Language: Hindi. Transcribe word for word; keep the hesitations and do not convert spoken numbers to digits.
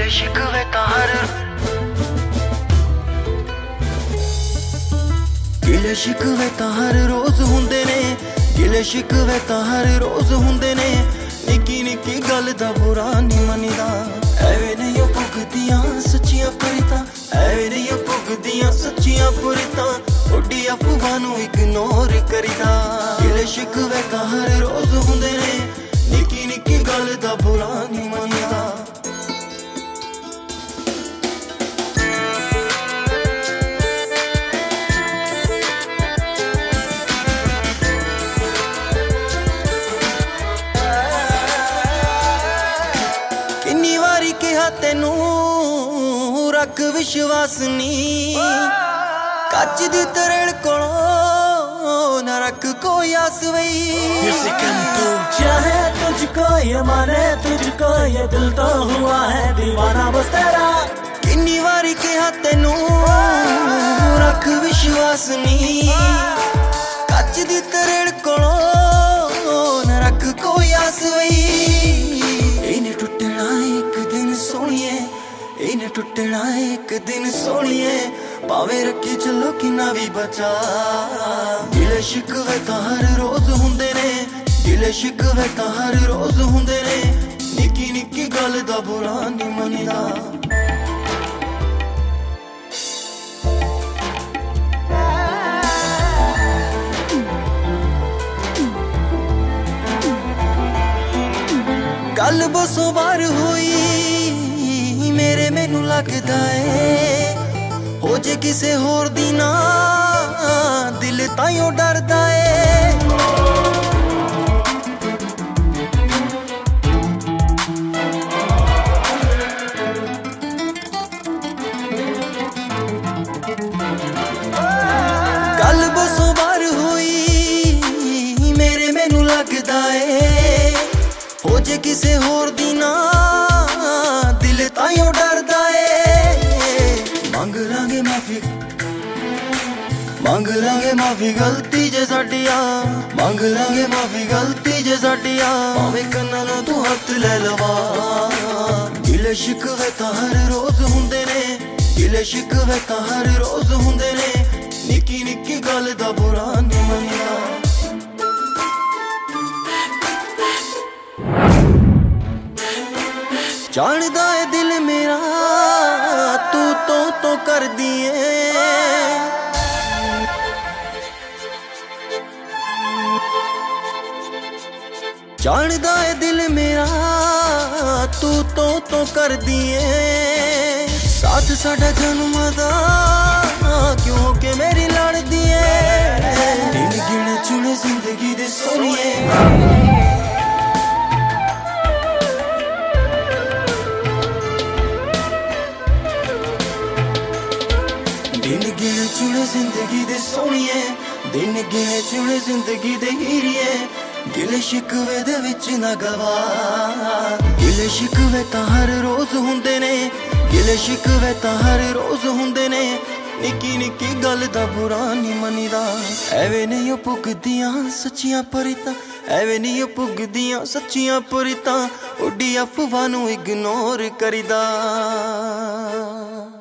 गिले शिकवे तां हर गिले शिकवे तां हर रोज हुंदे ने, गिले शिकवे तां हर रोज हुंदे ने। निक्की निक्की गल दा बुरा नहीं मनीदा, एवें नहीं पुगदियां सच्चियां परितां, एवें नहीं पुगदियां सच्चियां परितां। उड्डी अफवाह नूं इग्नोर करीदा, गिले शिकवे तां हर रोज हुंदे ने। निक्की निक्की गल दा बुरा नहीं मनीदा। किन्नी वारी कहा तेनू रख विश्वास नी, कच दी तरड़ कोलों न रख कोई आस वही। चाहे तुझको ये माने तुझको ये दिल तो हुआ है दीवाना बस तेरा। किन्नी वारी कहा तेनू रख विश्वास नी, कच दी तरड़ कोलों न रख कोई आस वही। इन्हें टुटना एक दिन सोनिए, इन्हें टुटना एक दिन सोनिए, भावे रखी चलो कि ना भी बचा। गिले शिकवे तां हर रोज हुंदे ने, गिले शिकवे तां हर रोज हुंदे ने। निक्की निक्की गल दा बुरा नहीं मनीदा। गल बसों बार हुई मेरे मैनू लगदा है, हो जे किसे होर दी ना दिल ताइयों डरदा है। गल बसों बार हुई मेरे मैनू लगदा है, हो जे किसे होर दी ना दिल ताइयों डरदा है। मंग लांगे माफी मंग लांगे माफी गलती जे साडिया, मंग लांगे माफी गलती जे साडिया। भावें कन्नां नां तू हत्थ ले लवा। गिले शिकवे तां हर रोज हुंदे ने, गिले शिकवे तां हर रोज हुंदे ने। निक्की निक्की गल दा बुरा नहीं मनीदा। जानदा है दिल मेरा तू तो तो कर दिए, जानदा है दिल मेरा तू तो तो कर दिए। साथ साडा जन्म दा क्यों के मेरी लड़ दिए। दिन गिने चुने जिंदगी दे सोनिए, दिन गिने चुने जिंदगी दे सोनिए, दिन गिने चुने जिंदगी दे हीरिए। गिले शिकवे दे विच ना गवा, गिले शिकवे तां हर रोज हुंदे ने, गिले शिकवे तां हर रोज हुंदे ने। निक्की निक्की गल दा बुरा नहीं मनीदा, एवें नहीं पुगदियां सच्चियां परितां, एवें नहीं पुगदियां सच्चियां परितां। उड्डी अफवाह नूं इग्नोर करीदा।